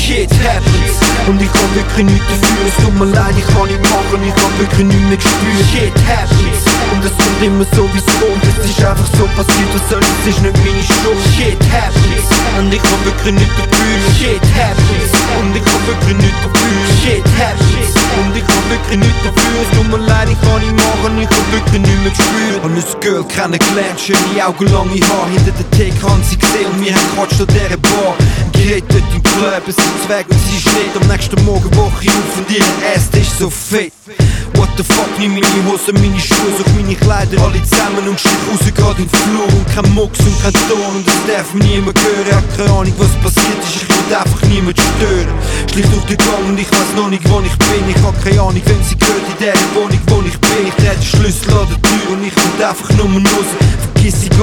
Shit happens. Und ich kann wirklich nichts dafür, es tut mir leid, ich kann nicht machen, ich hab wirklich nichts mehr gespürt. Shit happens. Und es kommt immer so wie es kommt, es ist einfach so passiert, was soll, es ist nicht meine Schuld. Shit happens. Und ich kann wirklich nichts dafür. Shit happens. Und ich kann wirklich nichts dafür. Shit happens. Und ich kann wirklich nichts dafür, es tut mir leid, ich kann nicht machen, ich hab wirklich nichts mehr gespürt. Und ein Girl kennengelernt, schöne Augen, lange Haare, hinter der Theke haben sie gesehen und wir haben gequatscht an dieser Bar. Gerät dort im Club, es ist weg und sie ist nicht. Am nächsten Morgen wach ich auf und ihr Ass ist so fett. What the fuck, nimm meine Hose, meine Schuhe, such meine Kleider alle zusammen und stich raus grad im Flur. Und kein Mucks und kein Ton und das darf mir niemand hören. Hab keine Ahnung was passiert ist, ich will einfach niemand stören. Schlich durch den Gang und ich weiss noch nicht wo ich bin. Ich hab keine Ahnung, wenn sie gehört in der Wohnung wo ich bin. Ich dreh den Schlüssel an der Tür und ich will einfach nur raus. Vergiss sie